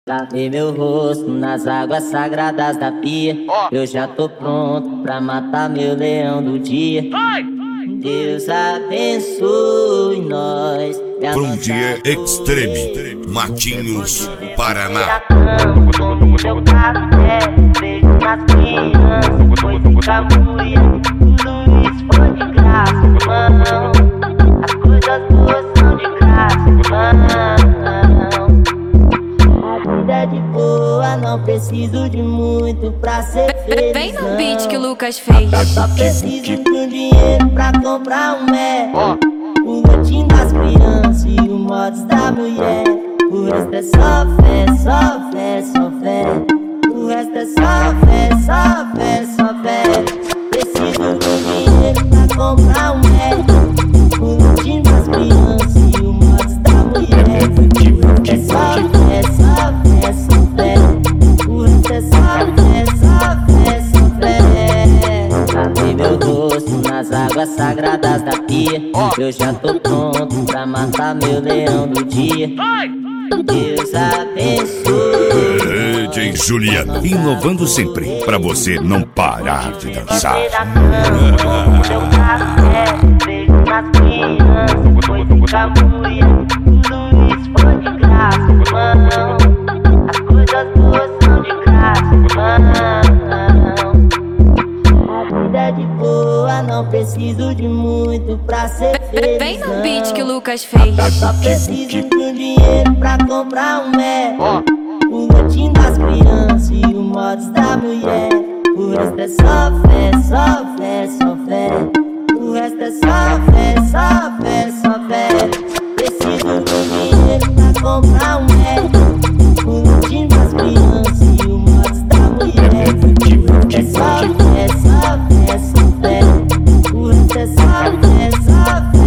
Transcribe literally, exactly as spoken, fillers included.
Lavei meu rosto nas águas sagradas da pia. Eu já tô pronto pra matar meu leão do dia. Deus abençoe nós. From dia Extreme, Matinhos, Paraná. Meu café, beijo nas crianças, foi ficar mulher. Tudo isso foi de graça, irmão. As coisas boas são de graça, irmão. A vida é de boa, não preciso de muito pra ser feliz. Vem no beat que o Lucas fez. Eu só preciso de um dinheiro pra comprar um Mac, o lotinho das crianças e o mods da mulher. O resto é só fé, só fé, só fé. O resto é só fé, só fé, só fé. Preciso de dinheiro pra comprar um Mac, o lotinho das crianças e o mods da mulher. O resto é só fé, só fé, só fé. O resto é só fé, só fé, só fé. Lavei meu rosto nas águas sagradas da pia. Eu já tô pronto pra matar meu leão do dia. Deus abençoe. D J Juliano, inovando sempre, pra você não parar de dançar. Meu café, beijo nas crianças, foi ficar mulher. Tudo isso foi de graça, irmão. As coisas boas são de graça, irmão. A vida é de boa, não preciso de muito pra ser feliz. Vem no beat que o Lucas fez. Eu só preciso de um dinheiro pra comprar um Mac, o lotinho das crianças e o mods da mulher. O resto é só fé, só fé, só fé. O resto é só fé, só fé, só fé. Preciso de um dinheiro pra comprar um Mac, o lotinho das crianças e o mods da mulher. O resto é só fé, só fé, só fé. O resto é só fé, só fé.